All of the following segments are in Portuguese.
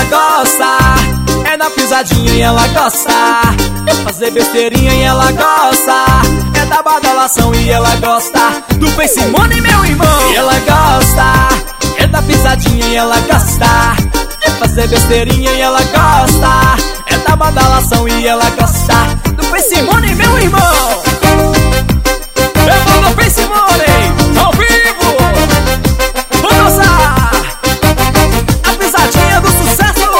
gosta, é da pisadinha e ela gosta, é fazer besteirinha e ela gosta, é da badalação e ela gosta, do Face Money, meu irmão. E ela gosta, é da pisadinha e ela gosta, é fazer besteirinha e ela gosta, é da badalação e ela gosta, do Face Money, meu irmão. Eu tô no Face Money, ao vivo, vou dançar a pisadinha do sucesso.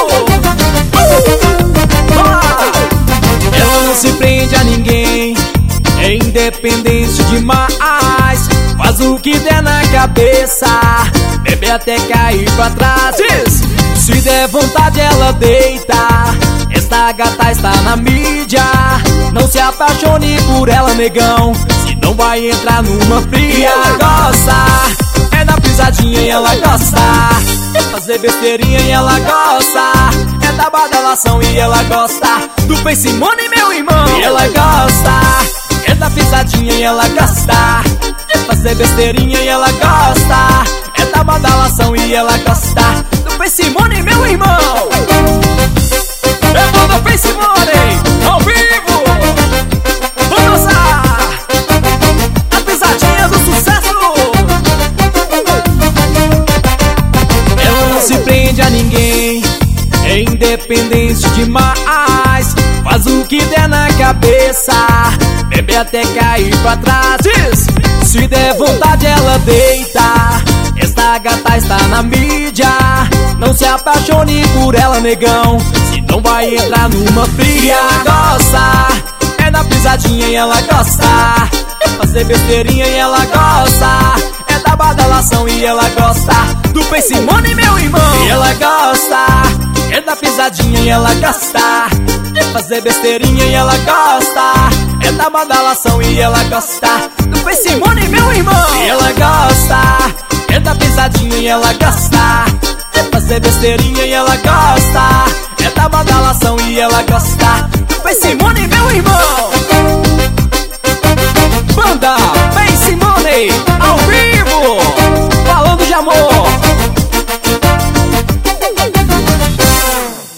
Ela não se prende a ninguém, é independente demais, faz o que der na cabeça, bebe até cair pra trás. Se der vontade ela deita, esta gata está na mídia, não se apaixone por ela, negão, senão vai entrar numa fria. E ela gosta, é da pisadinha e ela gosta, é fazer besteirinha e ela gosta, é da badalação e ela gosta, do Face Money, meu irmão. E ela gosta, é da pisadinha e ela gosta, é fazer besteirinha e ela gosta, é da badalação e ela gosta, do Face Money, meu irmão. Eu tô no Face Money, ao vivo, vou dançar a pisadinha do sucesso. Ela não se prende a ninguém, é independente demais, faz o que der na cabeça, bebe até cair pra trás. Se der vontade ela deita, esta gata está na mídia, não se apaixone por ela, negão, senão vai entrar numa fria. E ela gosta, é da pisadinha e ela gosta, é fazer besteirinha e ela gosta, é da badalação e ela gosta, do Face Money, meu irmão. E ela gosta, é da pisadinha e ela gosta, é fazer besteirinha e ela gosta, é da badalação e ela gosta, do Face Money, meu irmão. E ela gosta, é da pisadinha e ela gosta, é fazer besteirinha e ela gosta, é da badalação e ela gosta, do Face Money, meu irmão.